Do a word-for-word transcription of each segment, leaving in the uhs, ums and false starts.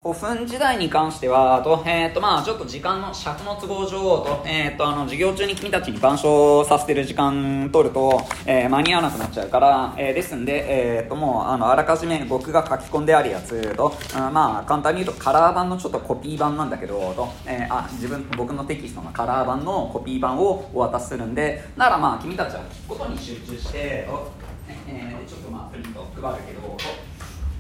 古墳時代に関しては、と、えっと、まあちょっと時間の尺の都合上、と、えっと、あの、授業中に君たちに板書させてる時間取ると、えー、間に合わなくなっちゃうから、えー、ですんで、えっと、もう、あの、あらかじめ僕が書き込んであるやつと、うん、まあ簡単に言うとカラー版のちょっとコピー版なんだけど、と、えー、あ、自分、僕のテキストのカラー版のコピー版をお渡しするんで、だからまあ君たちは聞くことに集中して、と、えー、ちょっとまあプリント配るけど、と、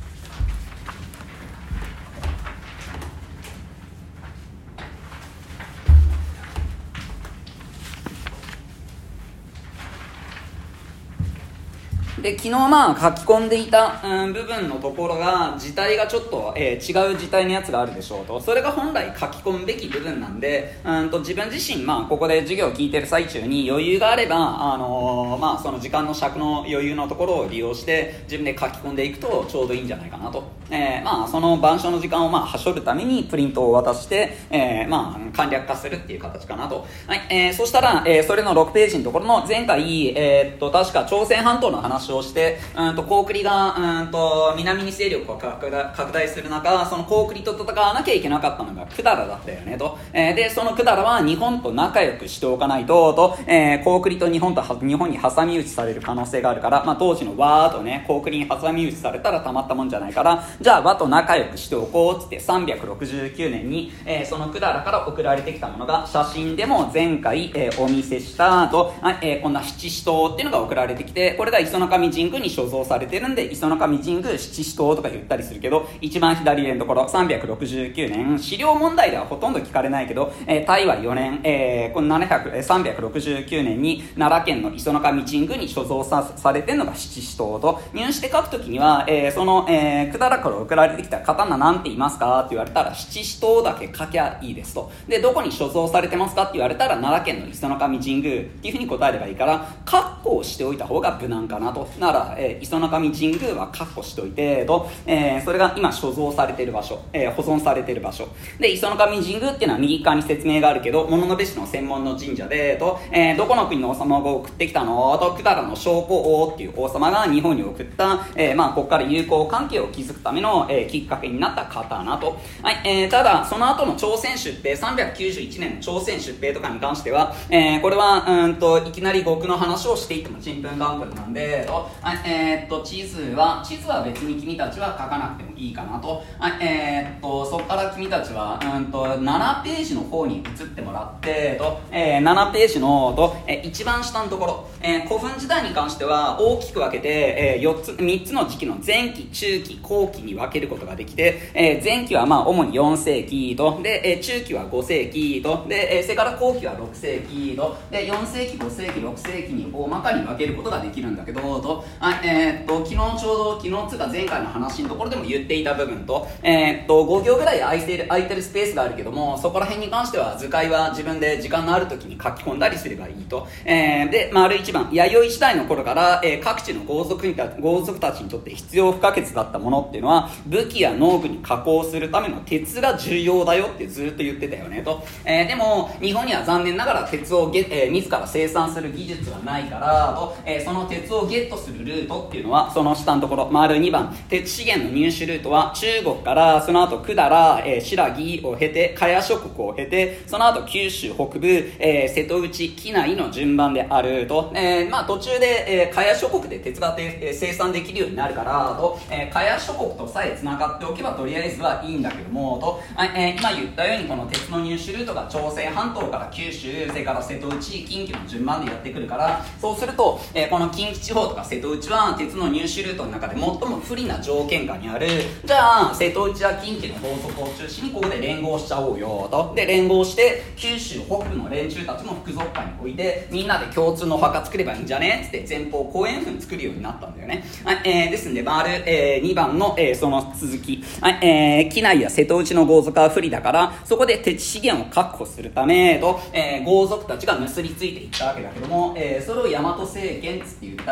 で昨日まあ書き込んでいた、うん、部分のところが字体がちょっと、えー、違う字体のやつがあるでしょうと、それが本来書き込むべき部分なんで、うんと自分自身まあここで授業を聞いてる最中に余裕があれば、あのー、まあその時間の尺の余裕のところを利用して自分で書き込んでいくとちょうどいいんじゃないかなと、えー、まあその板書の時間をまあはしょるためにプリントを渡して、えー、まあ簡略化するっていう形かなと。はい、えー、そしたら、えー、それのろくページのところの前回、えー、っと確か朝鮮半島の話をして、うんと高句麗がうんと南に勢力を拡大、拡大する中、その高句麗と戦わなきゃいけなかったのが百済だったよねと、えー、でその百済は日本と仲良くしておかないとと、えー、高句麗と日本と日本に挟み撃ちされる可能性があるから、まあ、当時の和とね高句麗に挟み撃ちされたらたまったもんじゃないから、じゃあ和と仲良くしておこうっつってさんびゃくろくじゅうきゅうねんに、えー、その百済から送られてきたものが写真でも前回、えー、お見せしたと、えー、こんな七支刀っていうのが送られてきて、これが磯の上神宮に所蔵されてるんで磯の上神宮七支刀とか言ったりするけど、一番左上のところさんびゃくろくじゅうきゅうねん、資料問題ではほとんど聞かれないけど、えー、大和よねん、えー、このななひゃく、さんびゃくろくじゅうきゅうねんに奈良県の磯の上神宮に所蔵 さ, されてるのが七支刀と、入試で書くときには、えー、その、えー、百済から送られてきた刀なんて言いますかって言われたら七支刀だけ書きゃいいですと。でどこに所蔵されてますかって言われたら奈良県の磯の上神宮っていうふうに答えればいいから、カッコをしておいた方が無難かなと。なら、えー、磯の上神宮はカッコしておいてと、えー、それが今所蔵されている場所、えー、保存されている場所で、磯の上神宮っていうのは右側に説明があるけど物部氏の専門の神社でと、えー、どこの国の王様が送ってきたのと、百済の正古王っていう王様が日本に送った、えー、まあここから友好関係を築くための、えー、きっかけになった刀と。はい、えー、ただその後の朝鮮出兵さんびゃくきゅうじゅういちねんの朝鮮出兵とかに関しては、えー、これはうんといきなり極の話をしていってもちんぷんかんぷんなんでと、はい、えー、っと地図は地図は別に君たちは書かなくてもいいかなと。はい、えー、っとそこから君たちはうんとななページの方に移ってもらってと、えー、ななページのと、えー、一番下のところ、えー、古墳時代に関しては大きく分けて、えー、よっつみっつの時期の前期中期後期に分けることができて、えー、前期はまあ主によんせいきとで、えー、中期はごせいきとで、えー、それから後期はろくせいきとで、よんせいきごせいきろくせいきに大まかに分けることができるんだけどと、はい、えー、っと昨日ちょうど昨日つか前回の話のところでも言っていた部分と、えー、っとご行ぐらい空いてる空いてるスペースがあるけども、そこら辺に関しては図解は自分で時間のある時に書き込んだりすればいいと。えー、で丸一番弥生時代の頃から、えー、各地の豪族にた豪族たちにとって必要不可欠だったものっていうのは武器や農具に加工するための鉄が重要だよってずっと言ってたよねと。えー、でも日本には残念ながら鉄をゲ、えー、自ら生産する技術はないからと、えー、その鉄をゲットするルートっていうのはその下のところ丸にばん、鉄資源の入手ルートは中国からその後百済、えー、新羅を経て茅諸国を経てその後九州北部、えー、瀬戸内畿内の順番であると、えー、まあ途中で、えー、茅諸国で鉄が、えー、生産できるようになるからと、えー、茅諸国とさえつながっておけばとりあえずはいいんだけどもと、えー、今言ったようにこの鉄の入手ルートが朝鮮半島から九州それから瀬戸内近畿の順番でやってくるから、そうすると、えー、この近畿地方とか瀬戸内は鉄の入手ルートの中で最も不利な条件下にある。じゃあ瀬戸内や近畿の法則を中心にここで連合しちゃおうよと。で連合して九州北部の連中たちも副属下に置いてみんなで共通のお墓作ればいいんじゃねっつって前方後円墳作るようになったんだよね。はい、えー、ですんで丸、えー、にばんの、えー、その続き、はい、えー、畿内や瀬戸内の豪族は不利だからそこで鉄資源を確保するためと、えー、豪族たちが結びついていったわけだけども、えー、それを大和政権つって言ったりして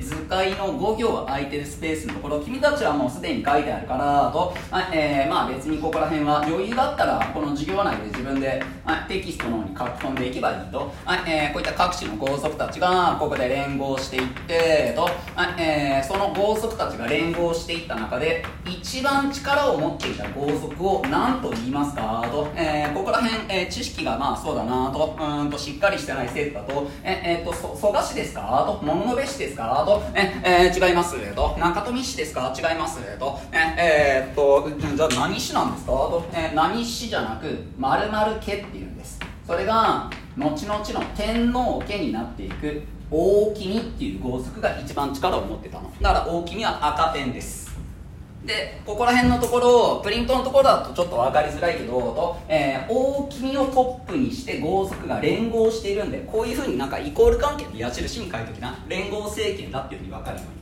図解のご行空いてるスペースのところ、君たちはもうすでに書いてあるからと、はい、えー、まあ別にここら辺は余裕だったらこの授業内で自分で、はい、テキストの方に書き込んでいけばいいと、はい、えー、こういった各種の豪族たちがここで連合していってと、はい、えー、その豪族たちが連合していった中で一番力を持っていた豪族を何と言いますかと、えー、ここら辺、えー、知識がまあそうだなと、うーんとしっかりしてない生徒だと、ええー、とそ蘇我氏ですかと、物部氏ですかと、ええー、違いますと、中富氏ですか違いますと、ええー、っとじゃあ何氏なんですかと、えー、何氏じゃなく〇〇家っていうんです。それが後々の天皇家になっていく大君っていう豪族が一番力を持ってたのだから、大君は赤ペンです。でここら辺のところプリントのところだとちょっと分かりづらいけどと、えー、大君をトップにして豪族が連合しているんで、こういうふうになんかイコール関係の矢印に書いときな。連合政権だっていうふうに分かるよう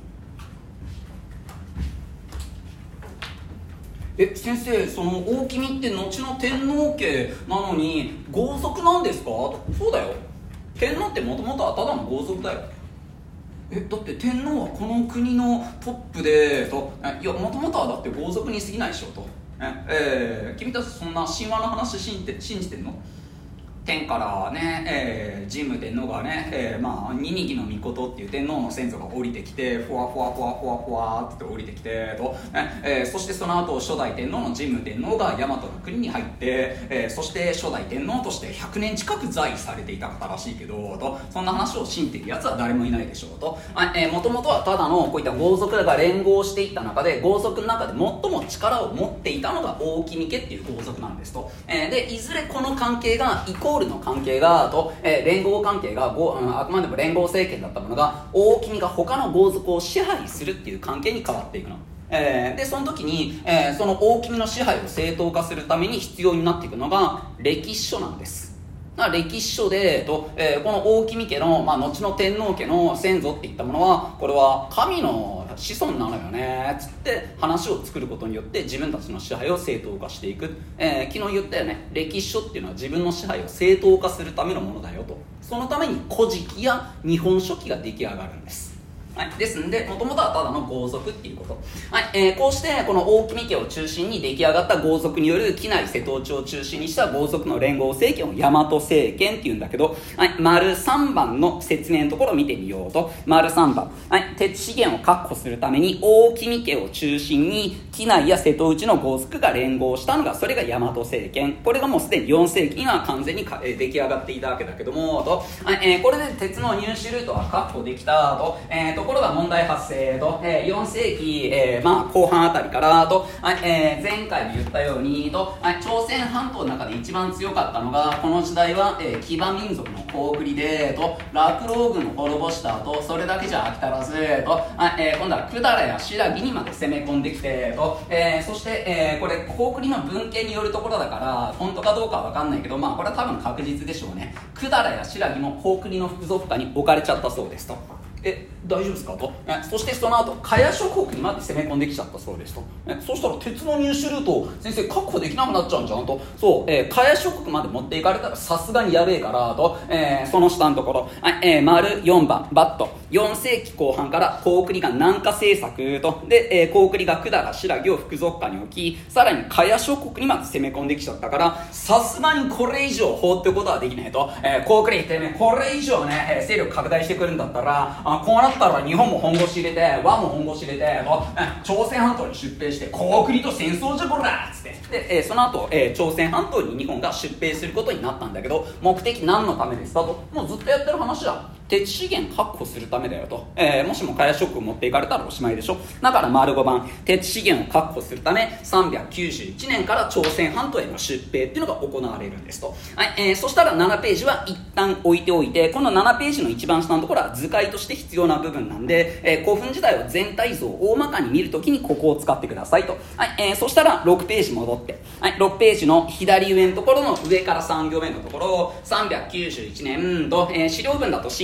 に。え先生、その大君って後の天皇家なのに豪族なんですか？そうだよ、天皇ってもともとはただの豪族だよ。えだって天皇はこの国のトップでと、いやもともとはだって豪族に過ぎないでしょと、ええー、君たちそんな神話の話信じて信じてんの？天からね、えー、神武天皇がね、えー、まあニニギの御事っていう天皇の先祖が降りてきて、ふわふわふわふわふわって降りてきてと、えー、そしてその後初代天皇の神武天皇が大和の国に入って、えー、そして初代天皇としてひゃくねん近く在位されていた方らしいけどと、そんな話を信じているやつは誰もいないでしょうと。もともとはただのこういった豪族が連合していった中で、豪族の中で最も力を持っていたのが大君家っていう豪族なんですと、えー、でいずれこの関係がイコールの関係がと、えー、連合関係がご、うん、あくまでも連合政権だったものが大君が他の豪族を支配するっていう関係に変わっていくの。えー、でその時に、えー、その大君の支配を正当化するために必要になっていくのが歴史書なんです。歴史書でと、えー、この大君家の、まあ、後の天皇家の先祖っていったものはこれは神の子孫なのよねつって話を作ることによって自分たちの支配を正当化していく、えー、昨日言ったよね、歴史書っていうのは自分の支配を正当化するためのものだよと。そのために古事記や日本書紀が出来上がるんです。はい、ですんで、もともとはただの豪族っていうこと。はい、えー、こうして、この大君家を中心に出来上がった豪族による畿内瀬戸内を中心にした豪族の連合政権を大和政権っていうんだけど、はい、丸さんばんの説明のところを見てみようと。丸さんばん。はい、鉄資源を確保するために大君家を中心に畿内や瀬戸内の豪族が連合したのが、それが大和政権。これがもうすでによん世紀には完全に出来上がっていたわけだけども、と、はい、えー、これで鉄の入手ルートは確保できたと、えーとところが問題発生と、えー、よん世紀、えーまあ、後半あたりからと、はいえー、前回も言ったようにと、はい、朝鮮半島の中で一番強かったのがこの時代は、えー、騎馬民族の高句麗でと、落老軍を滅ぼしたと、それだけじゃ飽き足らずと、はいえー、今度は百済や新羅にまで攻め込んできてと、えー、そして、えー、これ高句麗の文献によるところだから本当かどうかは分かんないけど、まあこれは多分確実でしょうね。百済や新羅も高句麗の副属下に置かれちゃったそうですと。え大丈夫ですかと、えそしてその後茅諸国にまで攻め込んできちゃったそうですと、えそしたら鉄の入手ルートを先生確保できなくなっちゃうんじゃんと。そう、えー、茅諸国まで持っていかれたらさすがにやべえからと、えー、その下のところ、はいえー、丸よんばんバットよん世紀後半から高句麗が南下政策とで、えー、高句麗が百済新羅を副属下に置き、さらに茅諸国にまで攻め込んできちゃったから、さすがにこれ以上放っておくことはできないと、えー、高句麗ってねこれ以上ね、えー、勢力拡大してくるんだったら、あこうなったら日本も本腰入れて和も本腰入れてと、えー、朝鮮半島に出兵して高句麗と戦争じゃこらっつってで、えー、その後、えー、朝鮮半島に日本が出兵することになったんだけど、目的何のためですかと、もうずっとやってる話だ。鉄資源確保するためだよと、えー、もしも茅諸国を持っていかれたらおしまいでしょ。だから丸ごばん鉄資源を確保するためさんびゃくきゅうじゅういちねんから朝鮮半島への出兵っていうのが行われるんですと、はいえー、そしたらななページは一旦置いておいて、このななページの一番下のところは図解として必要な部分なんで、えー、古墳時代は全体像を大まかに見るときにここを使ってくださいと、はいえー、そしたらろくページ戻って、はい、ろくページの左上のところの上からさん行目のところさんびゃくきゅうじゅういちねんと、えー、資料文だと新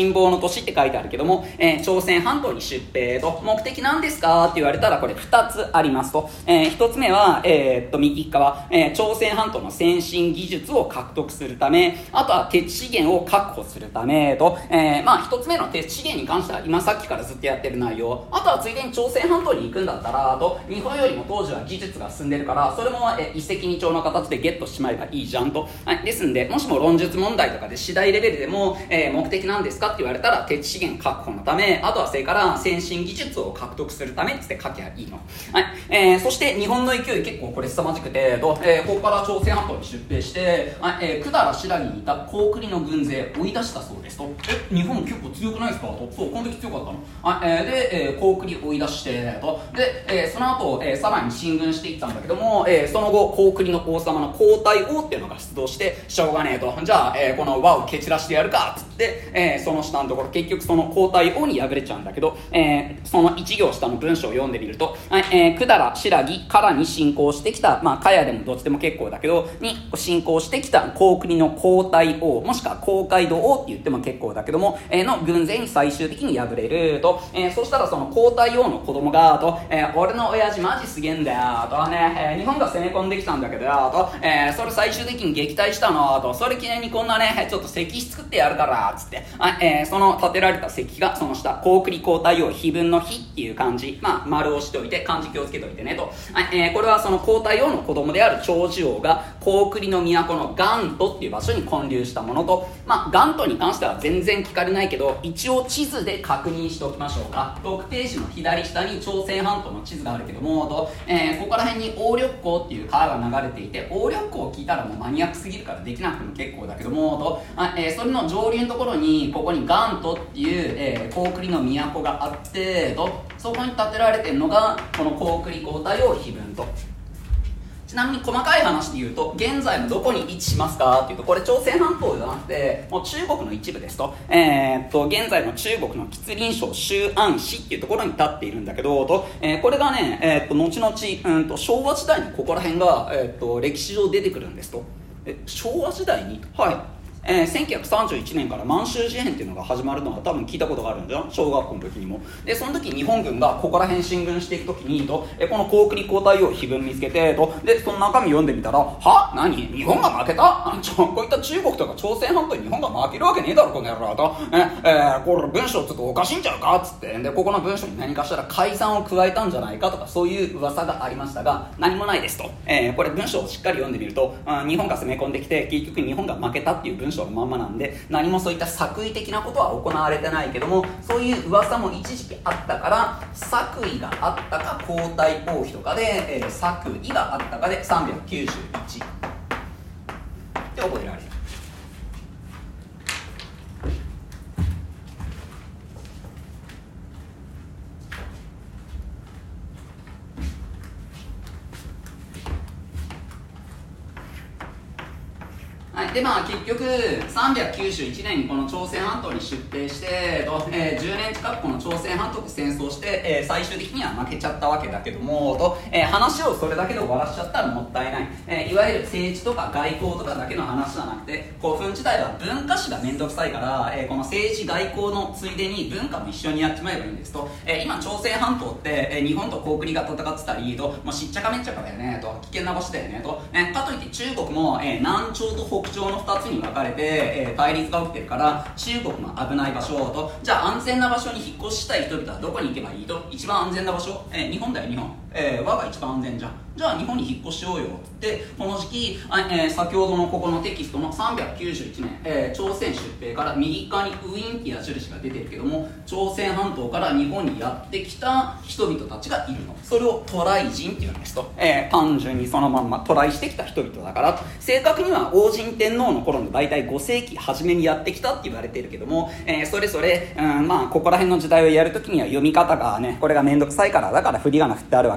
信号の年って書いてあるけども、えー、朝鮮半島に出兵と、目的なんですかって言われたらこれふたつありますと、えー、ひとつめは、えー、っと右側、えー、朝鮮半島の先進技術を獲得するため、あとは鉄資源を確保するためと、えー、まあひとつめの鉄資源に関しては今さっきからずっとやってる内容、あとはついでに朝鮮半島に行くんだったらと、日本よりも当時は技術が進んでるからそれも、えー、一石二鳥の形でゲットしちまえばいいじゃんと、はい、ですんでもしも論述問題とかで次第レベルでも、えー、目的なんですかって言われたら鉄資源確保のため、あとはそれから先進技術を獲得するためって書きゃいいの、はい、えー、そして日本の勢い結構これ凄まじくてと、えー、ここから朝鮮半島に出兵して、はい、えー、百済新羅にいた高句麗の軍勢を追い出したそうですと、え日本結構強くないですかと、そうこの時強かったの、はい、えー、で、えー、高句麗追い出してと、で、えー、その後、えー、さらに進軍していったんだけども、えー、その後高句麗の王様の皇太后っていうのが出動してしょうがねえと、じゃあ、えー、この輪を蹴散らしてやるかっつって、えー、その下のところ結局その皇太后に敗れちゃうんだけど、えー、その一行下の文章を読んでみると、はい、えー、百済新羅からに侵攻してきた、まあかやでもどっちでも結構だけどに侵攻してきた高句麗の皇太后もしくは高街道王って言っても結構だけども、えー、の軍勢に最終的に敗れると、えー、そしたらその皇太后の子供がと、えー、俺の親父マジすげえんだよとね、えー、日本が攻め込んできたんだけどよと、えー、それ最終的に撃退したのと、それ記念にこんなねちょっと石碑作ってやるからつって、あ、えー、その建てられた石碑がその下高句麗皇太后碑文の碑っていう漢字、まあ丸をしておいて漢字気をつけておいてねと、はい、えー、これはその皇太后の子供である長寿王が高句麗の都の元都っていう場所に建立したものと、まあ元都に関しては全然聞かれないけど一応地図で確認しておきましょうか。特定紙の左下に朝鮮半島の地図があるけどもと、えー、ここら辺に鴨緑江っていう川が流れていて、鴨緑江を聞いたらもうマニアックすぎるからできなくても結構だけどもと、あ、えー、それの上流のところにここに元都っていう、えー、高句麗の都があってと、そこに建てられてるのがこの高句麗皇太后碑文と。ちなみに細かい話で言うと現在のどこに位置しますかっていうと、これ朝鮮半島じゃなくてもう中国の一部ですと、えー、っと現在の中国の吉林省西安市っていうところに立っているんだけどと、えー、これがね、えー、っと後々、うん、と昭和時代にここら辺が、えー、っと歴史上出てくるんですと。え昭和時代にはいえー、せんきゅうひゃくさんじゅういちねんから満州事変っていうのが始まるのは多分聞いたことがあるんじゃん、小学校の時にも。でその時日本軍がここら辺進軍していく時にと、えー、この高句麗皇太后碑文見つけてと、でその中身読んでみたら、は何日本が負けたちょこういった中国とか朝鮮半島に日本が負けるわけねえだろこの野郎と、えーえー、これ文章ちょっとおかしいんちゃうかっつって、でここの文章に何かしたら改ざんを加えたんじゃないかとかそういう噂がありましたが何もないですと、えー、これ文章をしっかり読んでみると、うん、日本が攻め込んできて結局日本が負けたっていう文章のまんまなんで何もそういった作為的なことは行われてないけども、そういう噂も一時期あったから作為があったか皇太后碑とかで、えー、作為があったかでさんびゃくきゅうじゅういちって覚えられる。でまあ結局さんびゃくきゅうじゅういちねんにこの朝鮮半島に出兵してと、えー、じゅうねん近くこの朝鮮半島と戦争して、えー、最終的には負けちゃったわけだけどもと、えー、話をそれだけで終わらしちゃったらもったいない、えー、いわゆる政治とか外交とかだけの話じゃなくて、古墳時代は文化史がめんどくさいから、えー、この政治外交のついでに文化も一緒にやっちまえばいいんですと、えー、今朝鮮半島って、えー、日本と高句麗が戦ってたりと、もうしっちゃかめっちゃかだよねと、危険な場所だよねと、えー、かといって中国も、えー、南朝と北朝のふたつに分かれて、えー、対立が起きてるから中国の危ない場所と、じゃあ安全な場所に引っ越したい人々はどこに行けばいいと、一番安全な場所、えー、日本だよ日本、えー、我が一番安全じゃん、じゃあ日本に引っ越しようよってこの時期、えー、先ほどのここのテキストのさんびゃくきゅうじゅういちねん、えー、朝鮮出兵から右側にウィンって矢印が出てるけども、朝鮮半島から日本にやってきた人々たちがいるの、それを渡来人っていうんですと、えー、単純にそのまんま渡来してきた人々だから、正確には王神天皇の頃の大体ごせいき初めにやってきたって言われているけども、えー、それぞれ、うん、まあここら辺の時代をやるときには読み方がねこれがめんどくさいから、だから振り仮名振ってあるわけ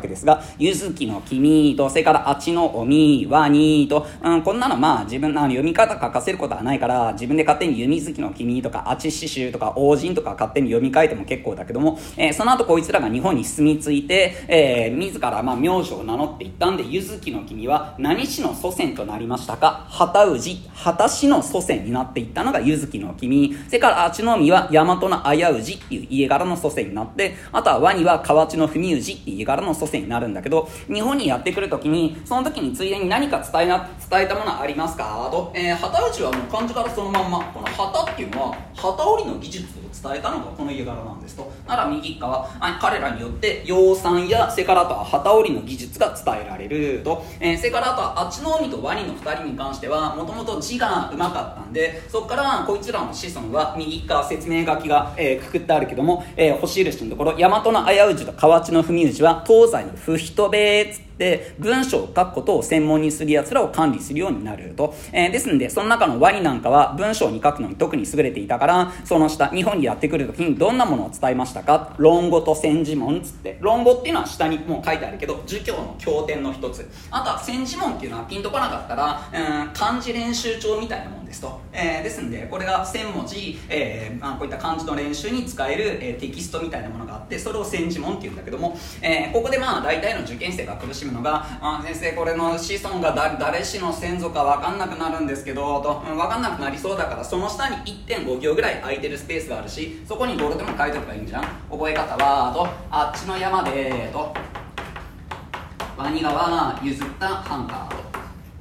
けですが、ゆずきの君と、それからあちのおみ、わにと、うん、こんなのまあ自分の読み方書かせることはないから、自分で勝手にゆみずきの君とか、あちししゅうとか、王人とか勝手に読み替えても結構だけども、えー、その後こいつらが日本に住み着いて、えー、自らまあ名字を名乗っていったんで、ゆずきの君は何氏の祖先となりましたか？旗氏、旗氏の祖先になっていったのがゆずきの君。それからあちのみは大和のあやうじっていう家柄の祖先になって、あとは和には河内の文氏っていう家柄の祖先になるんだけど、日本にやってくるときに、その時についでに何か伝えな、伝えたものありますかと、えー、旗氏はもう漢字からそのまんま、この旗っていうのは、旗織りの技術を伝えたのがこの家柄なんですと。なら右側、彼らによって養蚕や、それからあとは旗織りの技術が伝えられると、えー、それからあとはあっちの海とワニのふたりに関しては、もともと字がうまかったんで、そこからこいつらの子孫は右側説明書きが、えー、くくってあるけども、えー、星印のところ、大和のあやうじと河内の文氏は東西の不人べつって文章を書くことを専門にする奴らを管理するようになると、えー、ですんでその中のワニなんかは文章に書くのに特に優れていたから、その下日本にやってくるときにどんなものを伝えましたか？論語と千字文つって、論語っていうのは下にもう書いてあるけど儒教の経典の一つ、あとは千字文っていうのはピンとこなかったら、うん、漢字練習帳みたいなもんですと、えー、ですんでこれが千文字、えーまあ、こういった漢字の練習に使える、えー、テキストみたいなものがあって、それを千字文っていうんだけども、えー、ここでまあ大体の受験生が苦しむのが、あ、先生これの子孫が誰誰氏の先祖か分かんなくなるんですけどと、うん、分かんなくなりそうだからその下に いってんご 行ぐらい空いてるスペースがあるし、そこにどれでも書いておけばいいんじゃん。覚え方はと、あっちの山でと、ワニが譲ったハンカーと、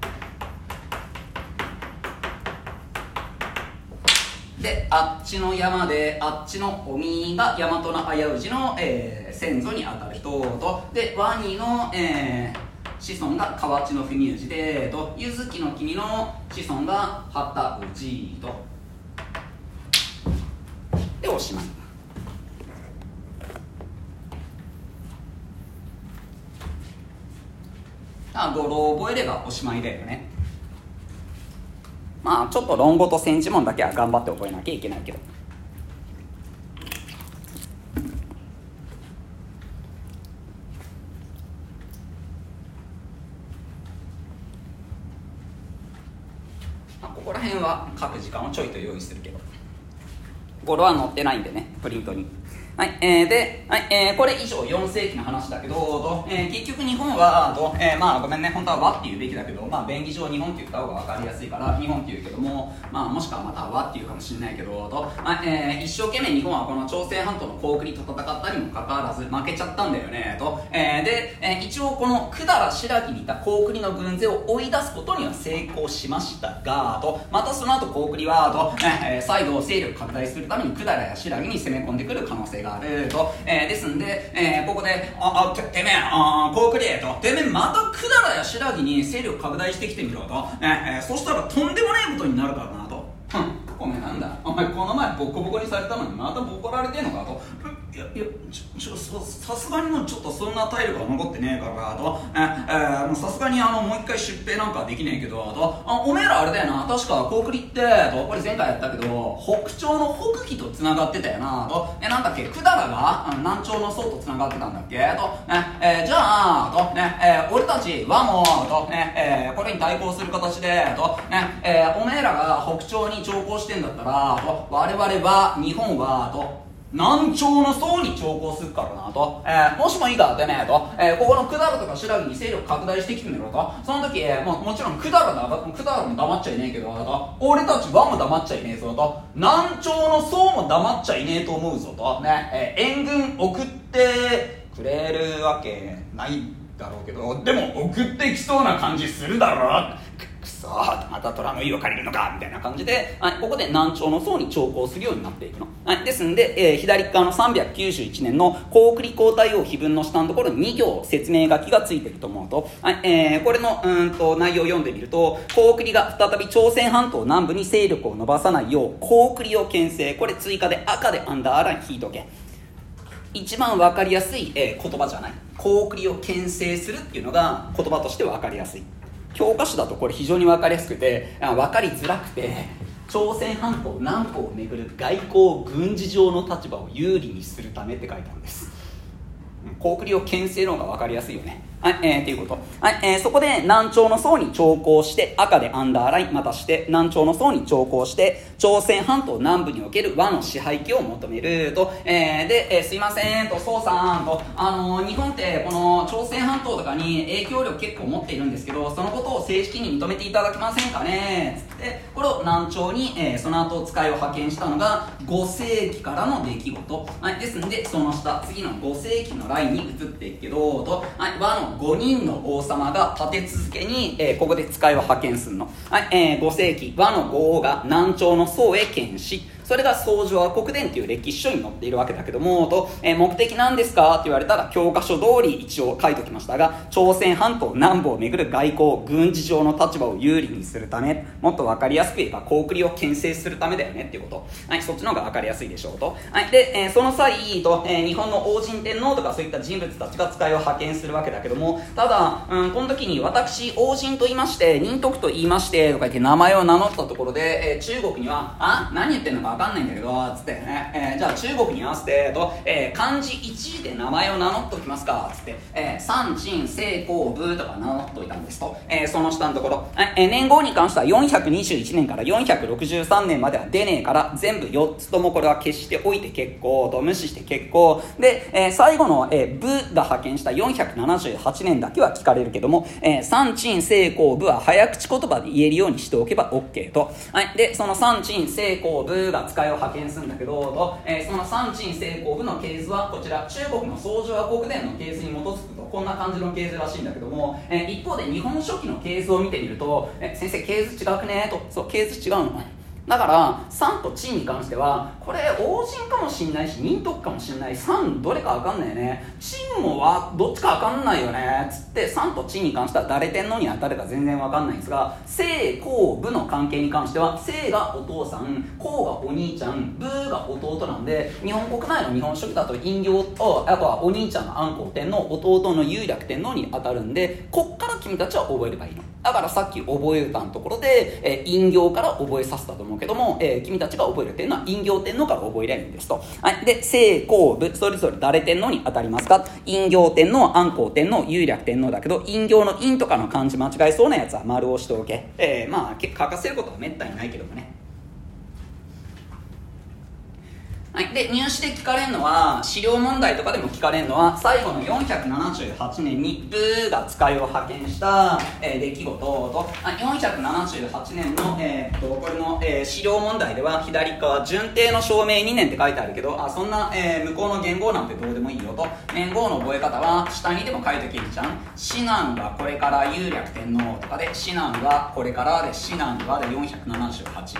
であっちの山であっちのおみが大和のあやうじの、えー、先祖にあたる人と、でワニの、えー子孫が河内の文氏でと、ゆずきの君の子孫が旗氏と、でおしまい。あ、語呂を覚えればおしまいだよね。まあちょっと論語と千字文だけは頑張って覚えなきゃいけないけど、ここら辺は書く時間をちょいと用意するけど、語呂は載ってないんでね、プリントに。はい、えー、で、はい、えー、これ以上よん世紀の話だけど、とえー、結局日本はと、えー、まあごめんね、本当は和って言うべきだけど、まあ便宜上日本って言った方が分かりやすいから日本って言うけども、まあもしくはまた和って言うかもしれないけど、とまあえー、一生懸命日本はこの朝鮮半島の高句麗と戦ったにもかかわらず負けちゃったんだよね、と、えー、で、えー、一応この百済新羅にいた高句麗の軍勢を追い出すことには成功しましたが、とまたその後高句麗はと、えー、再度勢力拡大するために百済や新羅に攻め込んでくる可能性があると、えー、ですんで、えー、ここでああててめえあ高句麗とてめえまた百済や新羅に勢力拡大してきてみろと、えーえー、そしたらとんでもないことになるからなと、ふんお前なんだお前この前ボコボコにされたのにまたボコられてんのかと、いやいやちょちょさすがにもうちょっとそんな体力は残ってねえからと、ええさすがにあのもう一回出兵なんかできねえけどと、あおめえらあれだよな、確か高句麗ってと、これ前回やったけど北朝の北魏とつながってたよなと、えなんだっけ百済が南朝の宋とつながってたんだっけと、ねえー、じゃあと、ねえー、俺たち和もと、ねえー、これに対抗する形でと、ねえー、おめえらが北朝に長考してんだったらと、我々は日本はと南朝の宋に長考するからなと、えー、もしもいいかってねと、えー、ここの百済とか新羅に勢力拡大してきてみろと、その時、えー、も, もちろん百済だ百済も黙っちゃいねえけどと、俺たちはも黙っちゃいねえぞと、南朝の宋も黙っちゃいねえと思うぞと、ねえー、援軍送ってくれるわけないだろうけど、でも送ってきそうな感じするだろ、くそーまた虎の意を借りるのかみたいな感じで、はい、ここで南朝の宋に長考するようになっていくの、はい、ですんで、えー、左側のさんびゃくきゅうじゅういちねんの高句麗皇太后碑文の下のところにに行説明書きがついてると思うと、はいえー、これのうーんと内容を読んでみると、高句麗が再び朝鮮半島南部に勢力を伸ばさないよう高句麗を牽制、これ追加で赤でアンダーライン引いとけ、一番分かりやすい、えー、言葉じゃない、高句麗を牽制するっていうのが言葉として分かりやすい。教科書だとこれ非常に分かりやすくて分かりづらくて、朝鮮半島南方をめぐる外交軍事上の立場を有利にするためって書いてあるんです、うん、 高句麗を牽制の方が分かりやすいよね。はい、えー、ということ。はい、えー、そこで南朝の層に長考して、赤でアンダーライン、またして南朝の層に長考して、朝鮮半島南部における和の支配期を求めると、えー、で、えー、すいませんと、宋さんと、あのー、日本ってこの朝鮮半島とかに影響力結構持っているんですけど、そのことを正式に認めていただけませんかねつって、これを南朝に、えー、その後使いを派遣したのがごせいきからの出来事。はい、ですんで、その下、次のごせいきのラインに移っていくけど、と、はい、和のごにんの王様が立て続けに、えー、ここで使いを派遣するの。はい、えー、ごせいき、和のご王が南朝の宋へ遣し、それが宋書和国伝という歴史書に載っているわけだけども、と、えー、目的なんですかって言われたら教科書通り一応書いておきましたが、朝鮮半島南部をめぐる外交、軍事上の立場を有利にするため、もっとわかりやすく言えば高句麗を牽制するためだよねっていうこと。はい、そっちの方がわかりやすいでしょうと。はい、で、えー、その際と、えー、日本の王神天皇とかそういった人物たちが使いを派遣するわけだけども、ただ、うん、この時に私、王神と言いまして、仁徳と言いまして、とか言って名前を名乗ったところで、えー、中国には、あ、何言ってんのかわかんないんだけど、つってね、えー、じゃあ中国に合わせてと、えー、漢字いちいで名前を名乗っておきますかつって、えー、三鎮西高武とか名乗っておいたんですと、えー、その下のところ、えー、年号に関してはよんひゃくにじゅういちねんからよんひゃくろくじゅうさんねんまでは出ねえから全部よっつともこれは消しておいて結構と、無視して結構で、えー、最後の、えー、武が派遣したよんひゃくななじゅうはちねんだけは聞かれるけども、えー、三鎮西高武は早口言葉で言えるようにしておけば OK と、はい、でその三鎮西高武が使いを派遣するんだけどと、えー、その三鎮西高武の系図はこちら中国の宋書和国伝の系図に基づくとこんな感じの系図らしいんだけども、えー、一方で日本書紀の系図を見てみると、えー、先生系図違くねと、そう系図違うのだからさんと陳に関してはこれ王神かもしんないし仁徳かもしんない、さんどれか分かんないよね、陳もはどっちか分かんないよねつってさんと陳に関しては誰天皇に当たるか全然分かんないんですが、西高武の関係に関しては西がお父さん、高がお兄ちゃん、武が弟なんで、日本国内の日本書紀だと陰陽とあとはお兄ちゃんの安光天皇、弟の雄略天皇に当たるんで、こっから君たちは覚えればいいの。だからさっき覚えたのところで、えー、陰陽から覚えさせたと思うけども、えー、君たちが覚えるっていうのは陰陽天皇から覚えれるんですと。はい、で西高武それぞれ誰天皇に当たりますか。陰陽天皇、安光天皇、雄略天皇だけど、陰陽の陰とかの漢字間違えそうなやつは丸をしておけ。えー、まあ書かせることはめったにないけどもね。はい、で入試で聞かれるのは、資料問題とかでも聞かれるのは、最後のよんひゃくななじゅうはちねんに武が使いを派遣した、えー、出来事と、よんひゃくななじゅうはちねんの、えー、っとこれの、えー、資料問題では左側順帝の証明にねんって書いてあるけど、あそんな、えー、向こうの元号なんてどうでもいいよと。年号の覚え方は下にでも書いておけるじゃん。指南がこれから雄略天皇とかで、指南がこれからで指南がでよんひゃくななじゅうはち。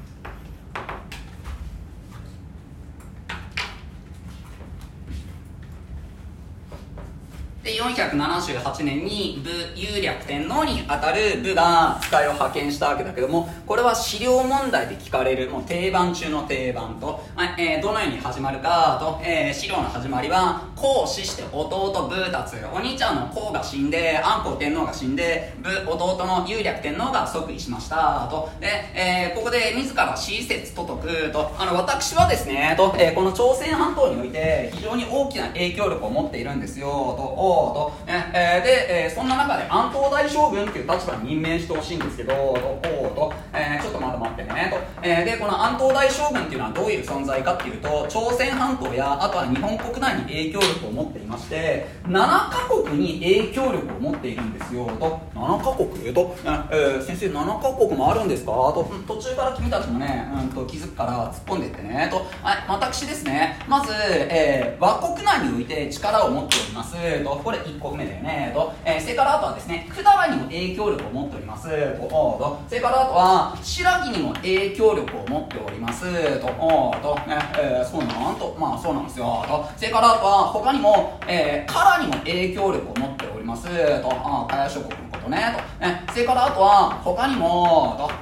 でよんひゃくななじゅうはちねんに武雄略天皇にあたる武が使いを派遣したわけだけども、これは資料問題で聞かれるもう定番中の定番と、はいえー、どのように始まるかと、えー、資料の始まりは公死して弟武達、お兄ちゃんの公が死んで安光天皇が死んで武弟の雄略天皇が即位しましたと。で、えー、ここで自ら史説と解くと、あの私はですねと、えー、この朝鮮半島において非常に大きな影響力を持っているんですよと。とねえー、で、えー、そんな中で安東大将軍っていう立場に任命してほしいんですけどと、とえー、ちょっとまだ待ってねと、えー、でこの安東大将軍っていうのはどういう存在かっていうと、朝鮮半島やあとは日本国内に影響力を持っていまして、ななかこくに影響力を持っているんですよと。ななかこくと、えー、先生ななかこくもあるんですかと、途中から君たちもね、うん、と気づくから突っ込んでいってねと、はい、私ですね、まず、えー、和国内において力を持っておりますと、これいっこめだよねと、えー、それからあとはですね、百済にも影響力を持っておりますと、とそれからあとは新羅にも影響力を持っておりますと、と、ねえー、そうなんと、まあそうなんですよと、それからあとは他にも、えー、唐にも影響力を持っておりますと、ああ、茅諸国のことねと、ね、それからあとは他にもと、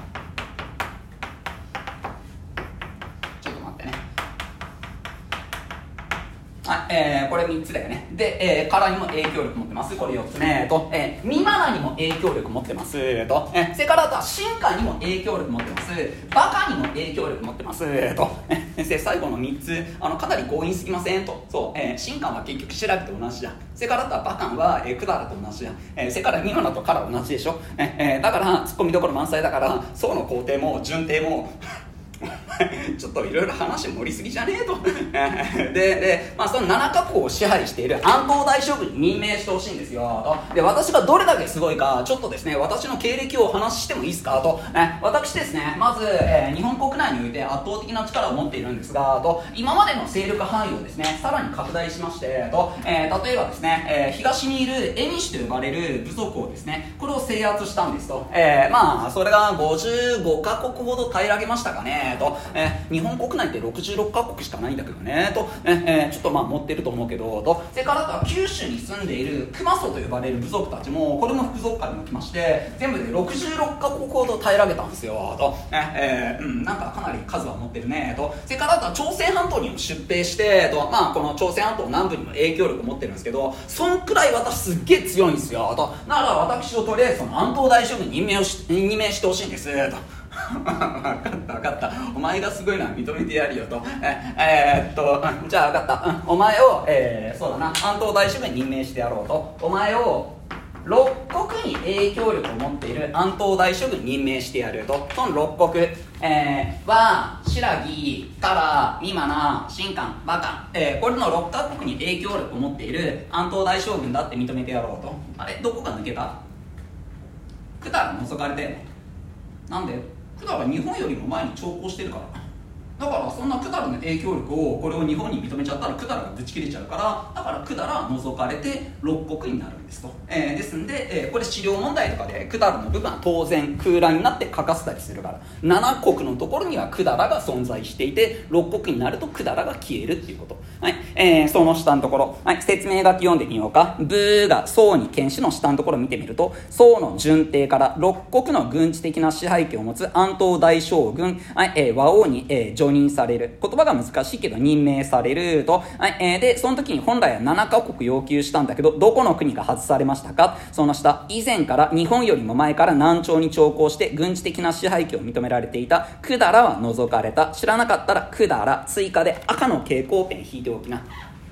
はい、 えー、これみっつだよね。で、えー、からにも影響力持ってます。これよっつめと、えー、ミマナにも影響力持ってますと、えー、それからあとは進化にも影響力持ってます。バカにも影響力持ってますと、えー、先生最後のみっつあのかなり強引すぎませんと。そう、えー、進化は結局調べと同じじゃん。それからあとはバカンは、えー、クダラと同じじゃん。えー、それからミマナとカラ同じでしょ。えーえー、だからツッコミどころ満載だから層の工程も順程もちょっといろいろ話盛りすぎじゃねえとで、で、まあ、そのななカ国を支配している安東大将軍に任命してほしいんですよと。で、私がどれだけすごいかちょっとですね、私の経歴をお話ししてもいいですかと。え私ですね、まず、えー、日本国内において圧倒的な力を持っているんですがと、今までの勢力範囲をですねさらに拡大しましてと、えー、例えばですね、えー、東にいるエニシと呼ばれる部族をですねこれを制圧したんですと。えー、まあそれがごじゅうごカ国ほど平らげましたかねと。えー、日本国内ってろくじゅうろっカ国しかないんだけどねと、えーえー、ちょっとまあ持ってると思うけどと。それからあとは九州に住んでいるクマソと呼ばれる部族たちもこれも副属下にも来まして全部でろくじゅうろっカ国ほど平らげたんですよと、えーえー、うんなんかかなり数は持ってるねと。それからあとは朝鮮半島にも出兵してと、まあこの朝鮮半島南部にも影響力を持ってるんですけど、そんくらい私すっげえ強いんですよと。だから私をとりあえずその安東大将軍に任命をし任命してほしいんですと分かった分かった、お前がすごいのは認めてやるよと。ええー、っとじゃあ分かった、うん、お前を、えー、そうだな安東大将軍に任命してやろうと。お前を六国に影響力を持っている安東大将軍に任命してやると。その六国、えー、は新羅、カラ、ミマナ、新韓、バカン、えー、これのろっカ国に影響力を持っている安東大将軍だって認めてやろうと。あれどこか抜けた？クタラ覗かれてんの？なんで？クダラは日本よりも前に長考してるから。だからそんなクダラの影響力をこれを日本に認めちゃったらクダラがぶち切れちゃうから、だからクダラは除かれてろっ国になるんですと。えー、ですんで、えー、これ資料問題とかでクダラの部分は当然空欄になって書かせたりするから、なな国のところにはクダラが存在していてろっ国になるとクダラが消えるっていうこと。はい、えー、その下のところ、はい、説明書き読んでみようか。ブーが宋に剣士の下のところを見てみると、宋の順帝からろっ国の軍事的な支配権を持つ安東大将軍、はい、えー、和王に、えー、除任される。言葉が難しいけど任命されると。はい、えー、でその時に本来はななカ国要求したんだけど、どこの国が外されましたか。その下、以前から日本よりも前から南朝に朝貢して軍事的な支配権を認められていた百済は除かれた。知らなかったら百済追加で赤の蛍光ペン引いておきな。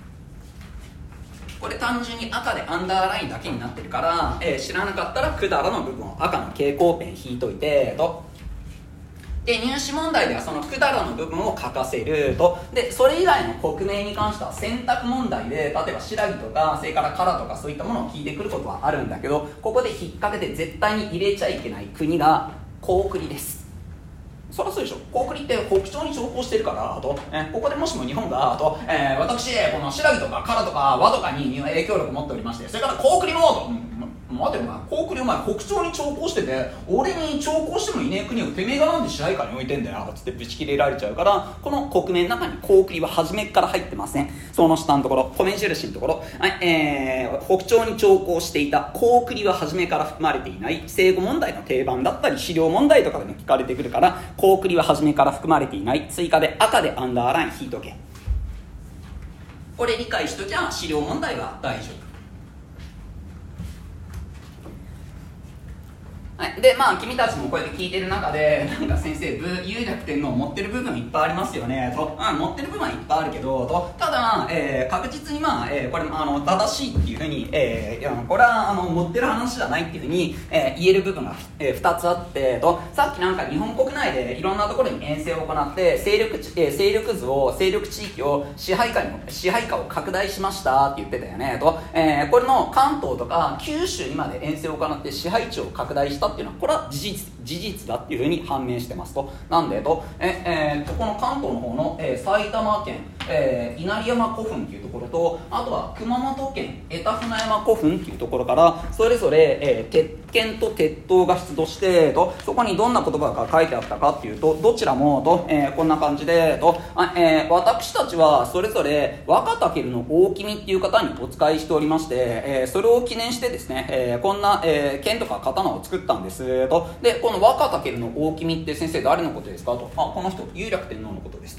これ単純に赤でアンダーラインだけになってるから、えー、知らなかったら百済の部分を赤の蛍光ペン引いといてと。で入試問題ではその百済の部分を書かせると。でそれ以外の国名に関しては選択問題で、例えば新羅とかそれから唐とかそういったものを聞いてくることはあるんだけど、ここで引っ掛けて絶対に入れちゃいけない国が高句麗です。そりゃそうでしょ。高句麗って北朝に長考してるからと、えここでもしも日本がと、えー、私この新羅とか唐とか和とかに影響力を持っておりまして、それから高句麗もと、うん待てお前、高句麗お前北朝に長考してて俺に長考してもいねえ国をてめえがなんで支配下に置いてんだよつってぶち切れられちゃうから、この国名の中に高句麗は初めから入ってません。その下のところ米印のところ、はいえー、北朝に長考していた高句麗は初めから含まれていない。正語問題の定番だったり資料問題とかでも聞かれてくるから、高句麗は初めから含まれていない。追加で赤でアンダーライン引いとけ。これ理解しときゃ資料問題は大丈夫。はい、でまあ君たちもこうやって聞いてる中でなんか先生有楽天皇持ってる部分いっぱいありますよねと、うん、持ってる部分はいっぱいあるけどと、ただ、えー、確実にまあ、えー、これあの正しいっていうふうに、えー、いやこれはあの持ってる話じゃないっていうふうに、えー、言える部分が、えー、ふたつあってと、さっきなんか日本国内でいろんなところに遠征を行って勢力、えー、勢力図を勢力地域を支配下に支配下を拡大しましたって言ってたよねと、えー、これの関東とか九州にまで遠征を行って支配地を拡大したっていうのはこれは事実事実だっていうふうに判明してますと。なんでとえ、えー、とこの関東の方の、えー、埼玉県、えー、稲荷山古墳っていうところと、あとは熊本県江田船山古墳っていうところからそれぞれ、えー、鉄剣と鉄刀が出土してと、そこにどんな言葉が書いてあったかっていうと、どちらもと、えー、こんな感じでと、あ、えー、私たちはそれぞれ若武の大君っていう方にお使いしておりまして、えー、それを記念してですね、えー、こんな、えー、剣とか刀を作ったんですと。でこの若武の大君って先生誰のことですかと。あこの人有楽天皇のことですと。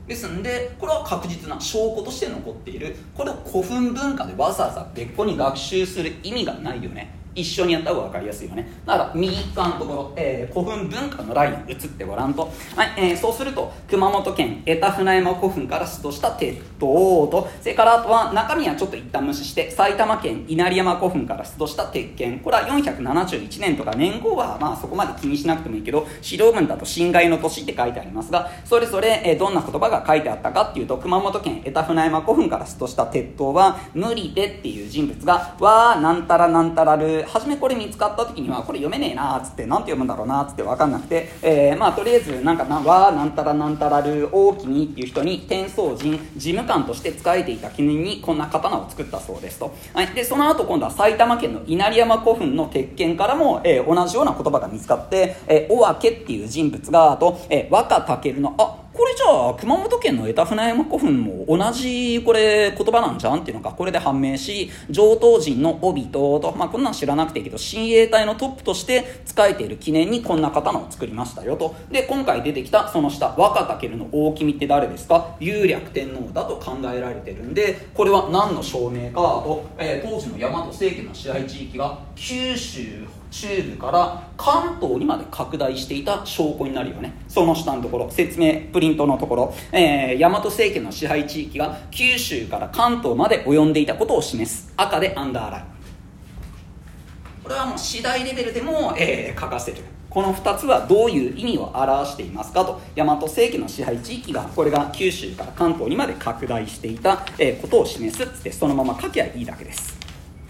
ですんでこれは確実な証拠として残っている。これを古墳文化でわざわざ別個に学習する意味がないよね。一緒にやった方が分かりやすいよね。だから右側のところ、えー、古墳文化のライン移ってごらんと、はい、えー、そうすると熊本県江田船山古墳から出土した鉄塔と、それからあとは中身はちょっと一旦無視して埼玉県稲荷山古墳から出土した鉄剣、これはよんひゃくななじゅういちねんとか年号はまあそこまで気にしなくてもいいけど、資料文だと辛亥の年って書いてありますが、それぞれ、えー、どんな言葉が書いてあったかっていうと、熊本県江田船山古墳から出土した鉄塔は無理でっていう人物がわーなんたらなんたらる、初めこれ見つかった時にはこれ読めねえなーっつって、なんて読むんだろうなーっつって分かんなくて、えー、まあとりあえずなんかなわーなんたらなんたらる大きにっていう人に天宗人事務官として仕えていた記念にこんな刀を作ったそうですと、はい、でその後今度は埼玉県の稲荷山古墳の鉄剣からも、えー、同じような言葉が見つかって、えー、おわけっていう人物があと、えー、若武のあこれじゃあ熊本県の江田船山古墳も同じこれ言葉なんじゃんっていうのがこれで判明し、上東人の帯とと、まあ、こんなん知らなくていいけど親衛隊のトップとして仕えている記念にこんな刀を作りましたよと。で今回出てきたその下若武の大君って誰ですか、雄略天皇だと考えられてるんで、これは何の証明かと、えー、当時の大和政権の支配地域が九州中部から関東にまで拡大していた証拠になるよね。その下のところ説明プリントのところ、えー、大和政権の支配地域が九州から関東まで及んでいたことを示す赤でアンダーライン。これはもう次第レベルでも、えー、書かせる。このふたつはどういう意味を表していますかと、大和政権の支配地域がこれが九州から関東にまで拡大していた、えー、ことを示すっつってそのまま書きゃいいだけです。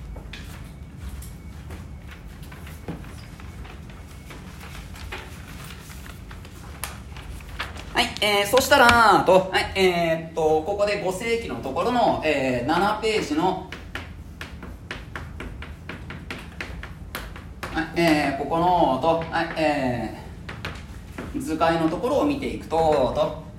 はい、えー、そしたらと、はい、えー、っとここでご世紀のところの、えー、ななページの、はい、えー、ここのと、はい、えー、図解のところを見ていくとと、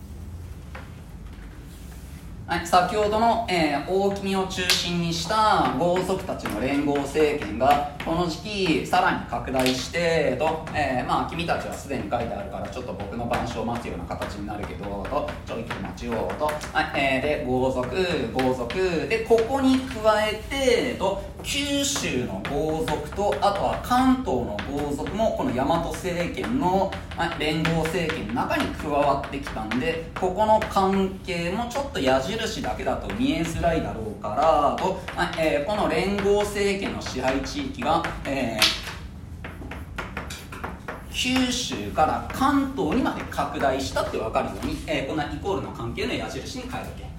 はい、先ほどの、えー、大君を中心にした豪族たちの連合政権がこの時期さらに拡大してと、えー、まあ君たちはすでに書いてあるからちょっと僕の板書を待つような形になるけどと、ちょいと待ちようと、はい、えー、で豪族豪族でここに加えてと九州の豪族とあとは関東の豪族もこの大和政権の、はい、連合政権の中に加わってきたんで、ここの関係もちょっと矢印だけだと見えづらいだろうからと、はい、えー、この連合政権の支配地域が、えー、九州から関東にまで拡大したって分かるように、えー、こんなイコールの関係の矢印に変えとけ。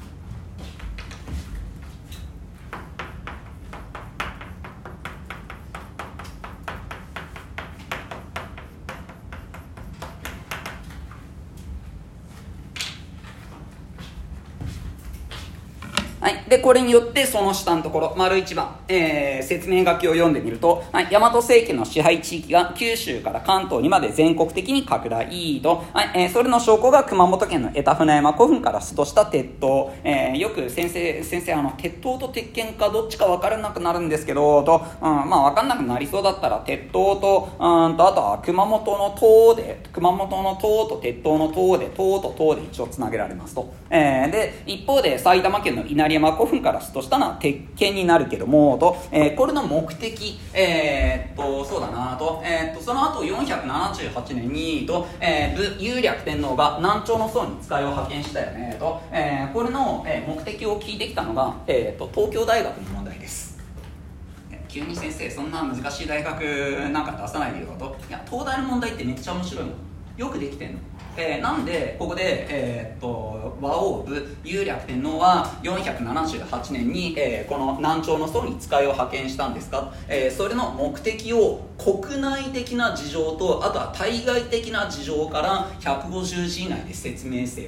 はい、でこれによってその下のところ丸いちばん、えー、説明書きを読んでみると、はい、大和政権の支配地域が九州から関東にまで全国的に拡大と、はい、えー、それの証拠が熊本県の江田船山古墳から出土した鉄塔、えー、よく先生先生あの鉄塔と鉄剣かどっちか分からなくなるんですけどと、うん、まあ分かんなくなりそうだったら鉄塔とうんとあとは熊本の塔で熊本の塔と鉄塔の塔で塔と塔で一応つなげられますと、えー、で一方で埼玉県の稲荷山古墳から出土したのは鉄剣になるけどもと、えー、これの目的、えー、っとそうだなと、えー、っとその後よんひゃくななじゅうはちねんにと、えー、雄略天皇が南朝の宋に使いを派遣したよねと、えー、これの、えー、目的を聞いてきたのが、えー、っと東京大学の問題です。急に先生そんな難しい大学なんか出さないでよと、いや東大の問題ってめっちゃ面白いの、よくできてんの。えー、なんでここで、えー、っと倭王部雄略天皇はよんひゃくななじゅうはちねんに、えー、この南朝の宋に使いを派遣したんですか、えー、それの目的を国内的な事情とあとは対外的な事情からひゃくごじゅうじ以内で説明せよ。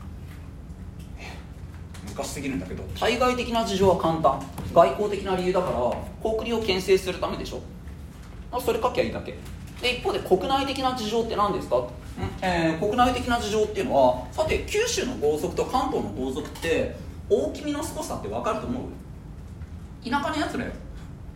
難しすぎるんだけど、対外的な事情は簡単、外交的な理由だから国利を牽制するためでしょ、あそれ書きゃいいだけで、一方で国内的な事情って何ですか、えー、国内的な事情っていうのは、さて九州の豪族と関東の豪族って大君の凄さって分かると思う？田舎のやつらよ。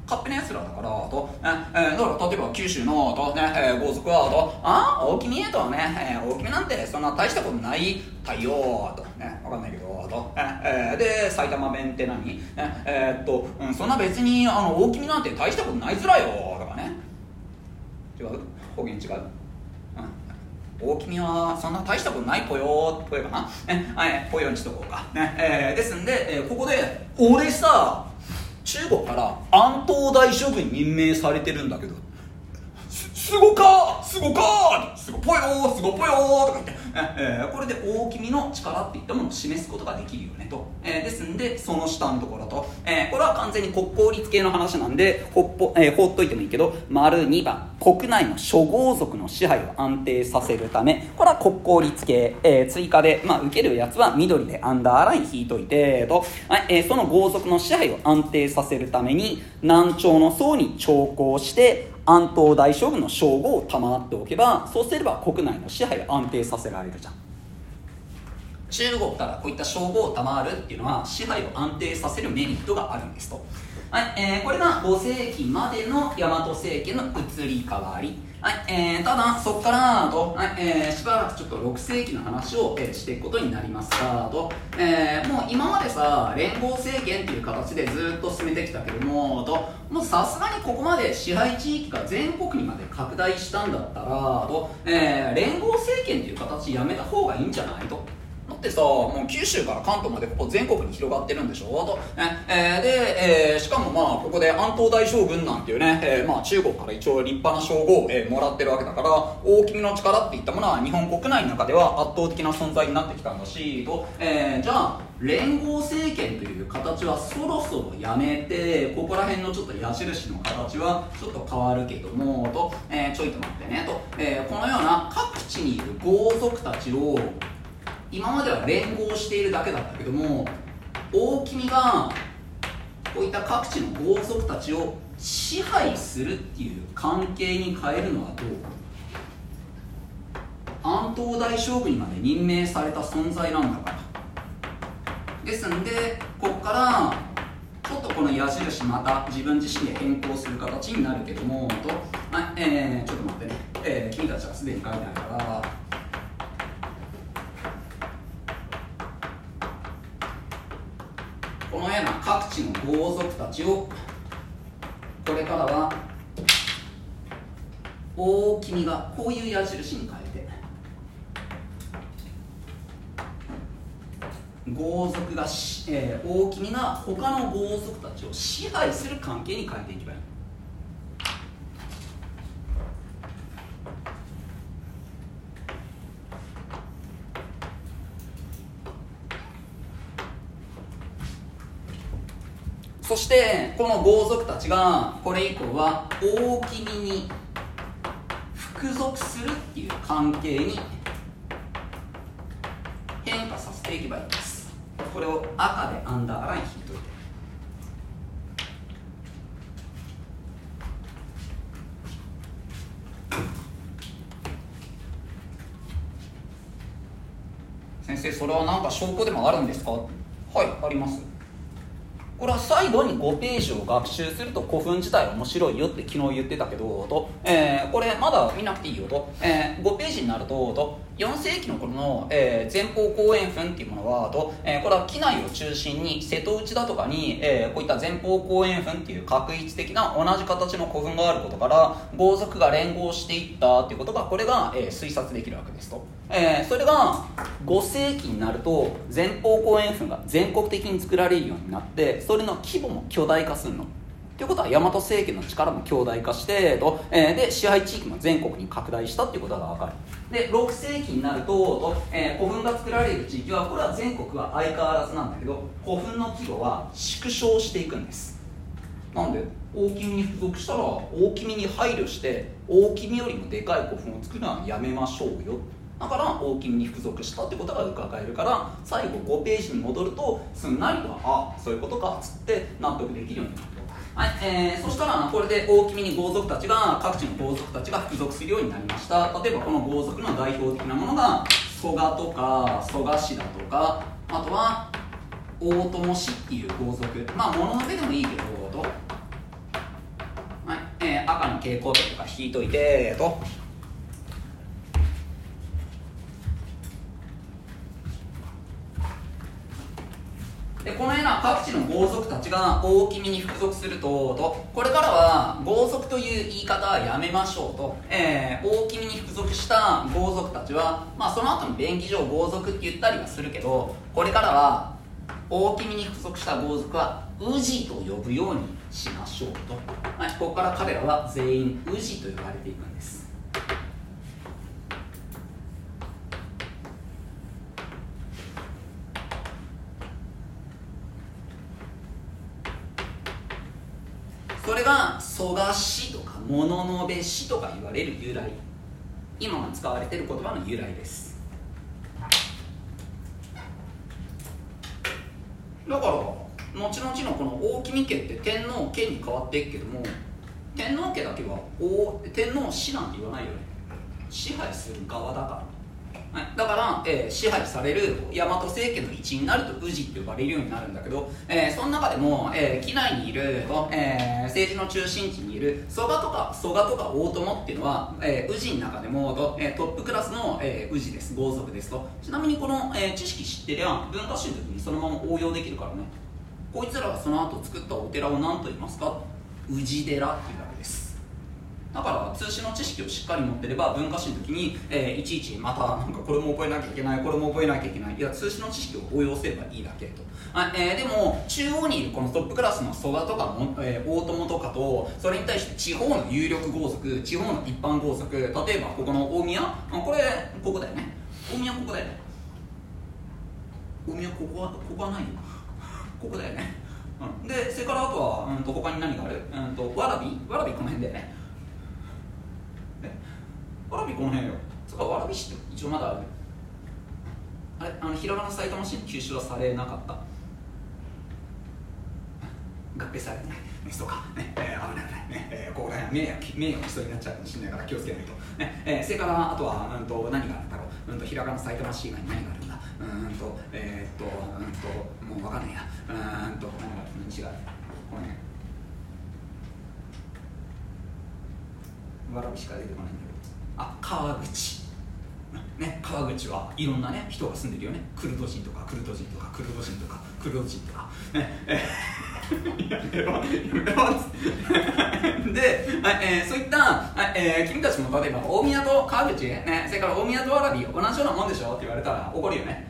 勝手なやつらだからと、えー、だから例えば九州のと、ねえー、豪族はとあ大君へとね、えー、大君なんてそんな大したことない太陽とね分かんないけどと、えー、で埼玉弁って何、ねえー、っと、うん、そんな別にあの大君なんて大したことないずらよとかね違う方言違う大君はそんな大したことないぽよぽよかな、えはいぽよにしとこうか、ねえー、ですんで、えー、ここで俺さ中国から安東大将軍に任命されてるんだけどすすごかすごかすごぽよすごぽよとか言って、えー、これで大君の力っていったものを示すことができるよねと、えー、ですんでその下のところと、えー、これは完全に国公立系の話なんでほっぽ、えー、放っといてもいいけど丸にばん国内の諸豪族の支配を安定させるためこれは国公立系、えー、追加で、まあ、受けるやつは緑でアンダーライン引いといてと、はいえー、その豪族の支配を安定させるために南朝の層に朝貢して安東大将軍の称号を賜っておけばそうすれば国内の支配を安定させられるじゃん。中国からこういった称号を賜るっていうのは支配を安定させるメリットがあるんですと、はいえー、これがご世紀までの大和政権の移り変わり、はいえー、ただそこからと、はいえー、しばらくちょっとろく世紀の話を、えー、していくことになりますがと、えー、もう今までさ連合政権っていう形でずっと進めてきたけどもともうさすがにここまで支配地域が全国にまで拡大したんだったらと、えー、連合政権っていう形やめた方がいいんじゃないと。だってさもう九州から関東までここ全国に広がってるんでしょと、ねえー、で、えー、しかもまあここで安東大将軍なんていうね、えーまあ、中国から一応立派な称号を、えー、もらってるわけだから大君の力っていったものは日本国内の中では圧倒的な存在になってきたんだしと、えー、じゃあ連合政権という形はそろそろやめてここら辺のちょっと矢印の形はちょっと変わるけどもと、えー、ちょいと待ってねと、えー、このような各地にいる豪族たちを今までは連合しているだけだったけども大君がこういった各地の豪族たちを支配するっていう関係に変えるのはどう安東大将軍にまで任命された存在なんだからですんでここからちょっとこの矢印また自分自身で変更する形になるけどもと、あえー、ちょっと待ってね、えー、君たちはすでに書いてあるからこのような各地の豪族たちをこれからは大君がこういう矢印に変えて豪族が、えー、大君が他の豪族たちを支配する関係に変えていけばいい。そしてこの豪族たちがこれ以降は大君に服属するっていう関係に変化させていけばいいんです。これを赤でアンダーライン引いといて先生それは何か証拠でもあるんですか。はいあります。これは最後にごページを学習すると古墳自体面白いよって昨日言ってたけどと、えー、これまだ見なくていいよと、えー、ごページになるととよん世紀の頃の、えー、前方後円墳っていうものはと、えー、これは機内を中心に瀬戸内だとかに、えー、こういった前方後円墳っていう画一的な同じ形の古墳があることから豪族が連合していったっていうことがこれが、えー、推察できるわけですと、えー、それがご世紀になると前方後円墳が全国的に作られるようになってそれの規模も巨大化するのということは大和政権の力も強大化してと、えー、で支配地域も全国に拡大したっていうことが分かる。でろく世紀になるとと、えー、古墳が作られる地域はこれは全国は相変わらずなんだけど古墳の規模は縮小していくんです。なんで大君に付属したら大君に配慮して大君よりもでかい古墳を作るのはやめましょうよ。だから大君に付属したってことが伺えるから最後ごページに戻るとすんなりとあそういうことかっつって納得できるようになる。はいえー、そしたらこれで大君に豪族たちが各地の豪族たちが付属するようになりました。例えばこの豪族の代表的なものが蘇我とか蘇我氏だとかあとは大友氏っていう豪族まあ物の上でもいいけどとー、赤の蛍光灯とか引いといてと、でこのような各地の豪族たちが大君に服属するとと、これからは豪族という言い方はやめましょうと、えー、大君に服属した豪族たちは、まあ、その後に便宜上豪族って言ったりはするけど、これからは大君に服属した豪族は氏と呼ぶようにしましょうと、はい、ここから彼らは全員氏と呼ばれていくんです。それが蘇我氏とか物部氏とか言われる由来、今が使われている言葉の由来です。だから後々のこの大君家って天皇家に変わっていくけども、天皇家だけは大天皇氏なんて言わないよね。支配する側だから、はい、だから、えー、支配される大和政権の一員になると氏って呼ばれるようになるんだけど、えー、その中でも、えー、畿内にいる、えー、政治の中心地にいる蘇我とか蘇我とか大友っていうのは、えー、氏の中でもと、えー、トップクラスの、えー、氏です、豪族ですと。ちなみにこの、えー、知識知ってりゃ文化史の時にそのまま応用できるからね。こいつらがその後作ったお寺を何と言いますか、氏寺っていうわけです。だから通史の知識をしっかり持ってれば文化史の時に、えー、いちいちまたなんかこれも覚えなきゃいけない、これも覚えなきゃいけない、いや通史の知識を応用すればいいだけと、あ、えー、でも中央にいるこのトップクラスの蘇我とかも、えー、大友とかと、それに対して地方の有力豪族、地方の一般豪族、例えばここの大宮、あこれここだよね、大宮ここだよね、大宮ここはここはないよここだよね、うん、でそれからあとは、うん、と他に何がある、うん、とわらびわらびこの辺だよね、わらびこの辺よ。そっか、わらび市って一応まだある。あれ、あのひらがな埼玉市に吸収はされなかった。合併されてないね、そうかね、えー、危ない危ないね、えー、ここら辺名誉名誉の人になっちゃうかもしれないから気をつけないとね、えー、それからあとは、うん、と何があるんだろう、うん、とひらがな埼玉市以外に何があるんだ、うんとえー、っとうんともう分かんないや、うんと何がある、何違う、この辺わらびしか出てこないんだけど、あ、川口ね、川口はいろんなね人が住んでるよね。クルド人とかクルド人とかクルド人とかクルド人とかね、えー、やめろやめろで、はいえー、そういった、はいえー、君たちも例えば大宮と川口ね、それから大宮とわらび同じようなもんでしょって言われたら怒るよね。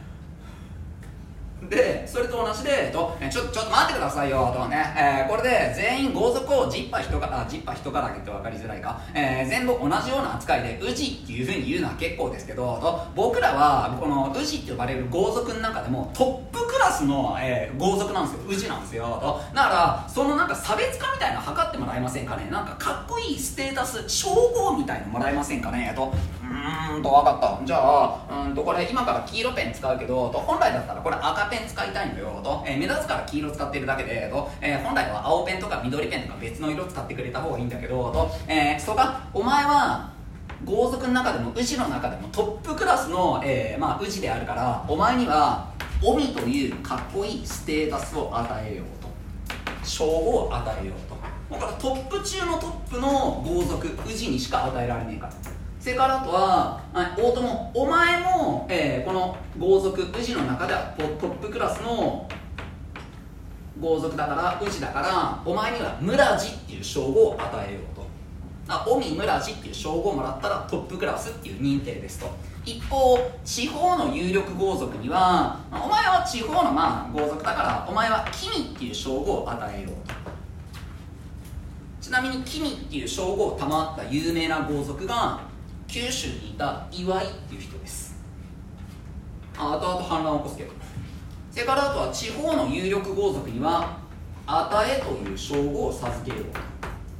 でそれと同じでとちょ、ちょっと待ってくださいよとね、えー、これで全員豪族をジッパ人からジッパ人からげって分かりづらいか、えー、全部同じような扱いで氏っていうふうに言うのは結構ですけどと、僕らはこの氏って呼ばれる豪族の中でもトップクラスの、えー、豪族なんですよ、氏なんですよと。だからそのなんか差別化みたいなの測ってもらえませんかね、なんかかっこいいステータス称号みたいのもらえませんかねと。うーんと分かった、じゃあうんとこれ今から黄色ペン使うけどと、本来だったらこれ赤ペン使いたいのよと、えー、目立つから黄色使ってるだけでと、えー、本来は青ペンとか緑ペンとか別の色使ってくれた方がいいんだけどと、えー、そうか、お前は豪族の中でも氏の中でもトップクラスの、えーまあ、氏であるから、お前には臣というかっこいいステータスを与えようと、称号を与えようと。だからトップ中のトップの豪族氏にしか与えられねえから。それからあとは、はい、大友、お前も、えー、この豪族氏の中ではトップクラスの豪族だから氏だから、お前には村地っていう称号を与えようと。臣村地っていう称号をもらったらトップクラスっていう認定ですと。一方地方の有力豪族には、お前は地方のまあ豪族だからお前は君っていう称号を与えようと。ちなみに君っていう称号を賜った有名な豪族が九州にいた岩井っていう人です。あ後々反乱を起こすけど。それからあとは地方の有力豪族には与えという称号を授けようと。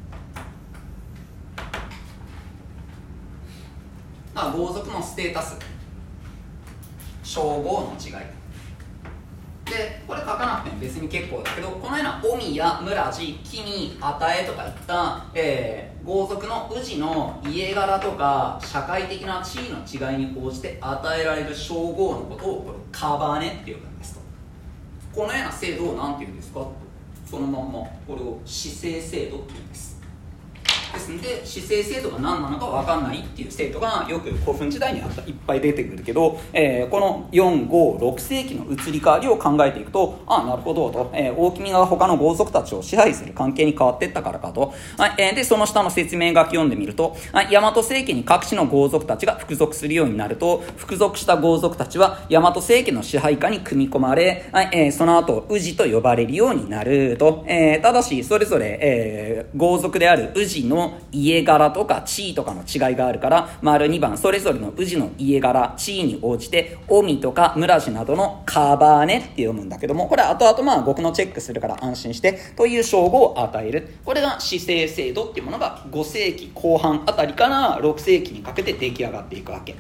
まあ、豪族のステータス、称号の違いで、これ書かなくても別に結構だけど、このような臣や村地、君、与えとかいった、えー、豪族の氏の家柄とか社会的な地位の違いに応じて与えられる称号のことをこれカバネって呼ぶんですと。このような制度を何て言うんですかと、そのまんまこれを氏姓制度って言うんです。 ですので氏姓制度が何なのか分かんないっていう生徒がよく古墳時代にあったいっぱい出てくるけど、えー、このよん、ご、ろく世紀の移り変わりを考えていくと、ああなるほどと、えー、大君が他の豪族たちを支配する関係に変わっていったからかと、はいえー、でその下の説明書き読んでみると、はい、大和政権に各地の豪族たちが服属するようになると、服属した豪族たちは大和政権の支配下に組み込まれ、はいえー、その後氏と呼ばれるようになると、えー、ただしそれぞれ、えー、豪族である氏の家柄とか地位とかの違いがあるから、丸にばんそれぞれの氏の家柄地位に応じて臣とか村氏などのカバーネって読むんだけども、これ後々まあ僕のチェックするから安心してという称号を与える。これが氏姓制度っていうものがご世紀後半あたりからろく世紀にかけて出来上がっていくわけ